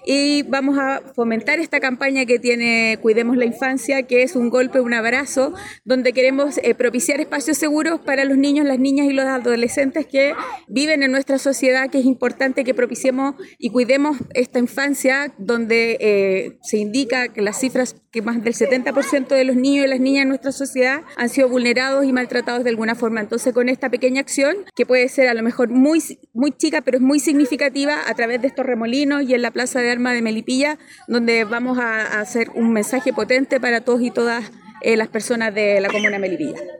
y vamos a fomentar esta campaña que tiene Cuidemos la Infancia, que es un golpe, un abrazo, donde queremos propiciar espacios seguros para los niños, las niñas y los adolescentes que viven en nuestra sociedad, que es importante que propiciemos y cuidemos esta infancia, donde se indica que las cifras que más del 70% de los niños y las niñas en nuestra sociedad han sido vulnerados y maltratados de alguna forma. Entonces, con esta pequeña acción, que puede ser a lo mejor muy chica, pero es muy significativa, a través de estos remolinos y en la Plaza de Armas de Melipilla, donde vamos a hacer un mensaje potente para todos y todas las personas de la comuna de Melipilla.